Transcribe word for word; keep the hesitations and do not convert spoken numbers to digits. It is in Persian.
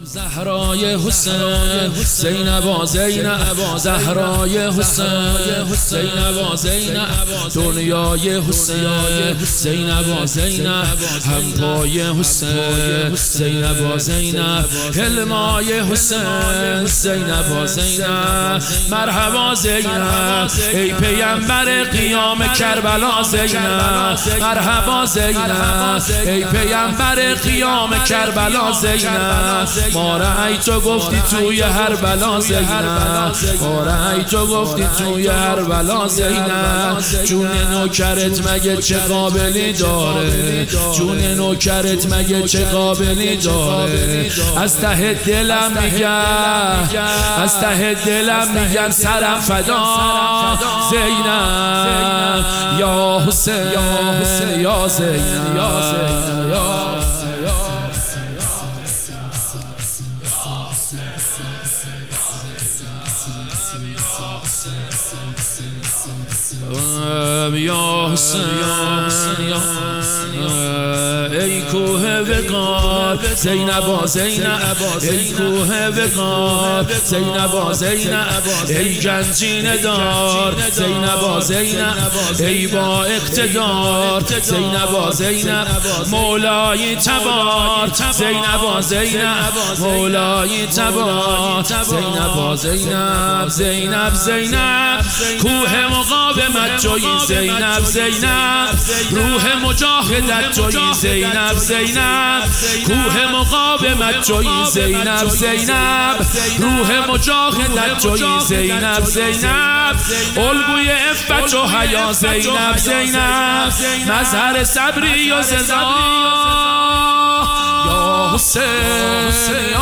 زهرای حسین زینب زینب زهرای حسین زینب زینب دنیای حسین زینب زینب همپای حسین زینب زینب حلمای حسین زینب زینب مرحبا زینب ای پیامبر قیام کربلا زینب مرحبا زینب ای پیامبر قیام کربلا زینب ما رأی تو گفتی توی هر بلا زینب ما رأی تو گفتی توی هر بلا زینب جون نوکرت مگه چه قابلی داره جون نوکرت مگه چه قابلی داره از ته دلم میگم از ته دلم میگم سرم فدا زینب یا حسین یا حسین یا زینب یا زینب یا یا حسین ای کوه وقار زینب زینب ای کوه وقار زینب زینب ای گنجینه دار زینب زینب ای با اقتدار زینب زینب مولای تبار زینب زینب مولای تبار زینب زینب زینب زینب کوه مقاومت جوی زینب زینب روح مجاهدت جوی زینب زینب کوه مقاومت جوی زینب زینب روح مجاهدت جوی زینب زینب الگوی عفت و حیا زینب زینب مظهر صبری و سزا یا حسین